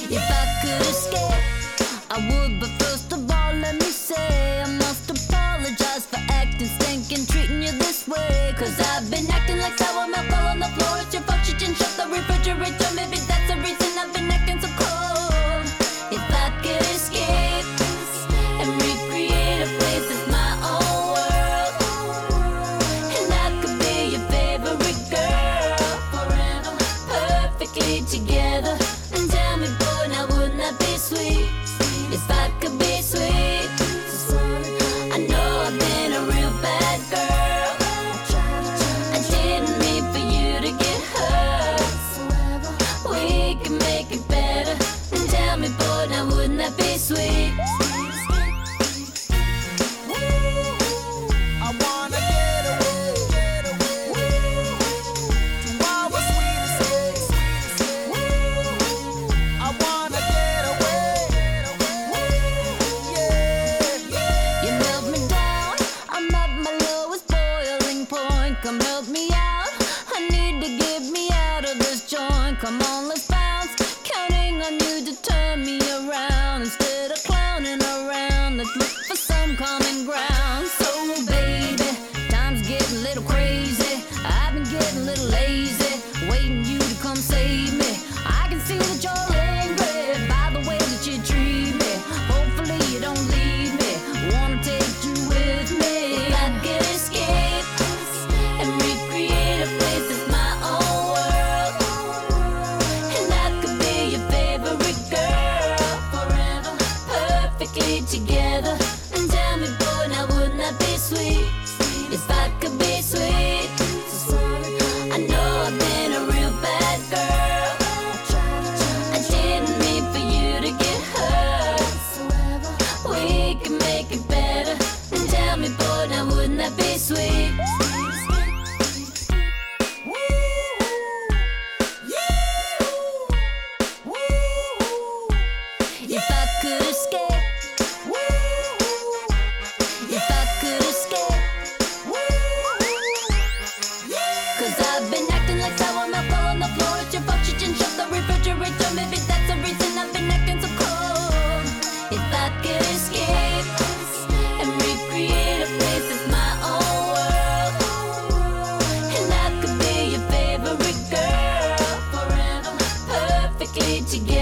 If I could escape, I would, but first of all, let me say I must apologize for acting stinking, treating you this way. Cause I've been acting like sour milk all on the floor. It's your fault you didn't shut the refrigerator. Maybe that's the reason I've been acting so cold. If I could escape and recreate a place that's my own world, and I could be your favorite girl forever, perfectly together. And tell me, boy, now wouldn't that be sweet? If I could be sweet. I know I've been a real bad girl. I didn't mean for you to get hurt. We can make it better. And tell me, boy, now wouldn't that be sweet? I wanna get away to our sweet escape. I wanna get away. Yeah. You melt me down, I'm at my lowest boiling point. Come help me out, I need to get me out of this joint. Come on, let's bounce, counting on you to turn me around. Instead of clowning around, let's look for some common ground. So baby, time's getting a little crazy. I've been getting a little lazy, waiting you to come save me. I can see that you're angry by the way that you treat me. Hopefully you don't leave me, wanna take you with me. If I could escape and recreate a place that's my own world, and I could be your favorite girl forever, perfectly together. And tell me, boy, now wouldn't that be sweet? If I could be sweet. I know I've been a real bad girl. I didn't mean for you to get hurt. We can make it better. And tell me, boy, now wouldn't that be sweet? If I could escape, if I could escape, cause I've been acting like sour milk all on the floor. It's your fault you didn't shut the refrigerator. Maybe that's the reason I've been acting so cold. If I could escape and recreate a place that's my own world, and I could be your favorite girl forever, perfectly together.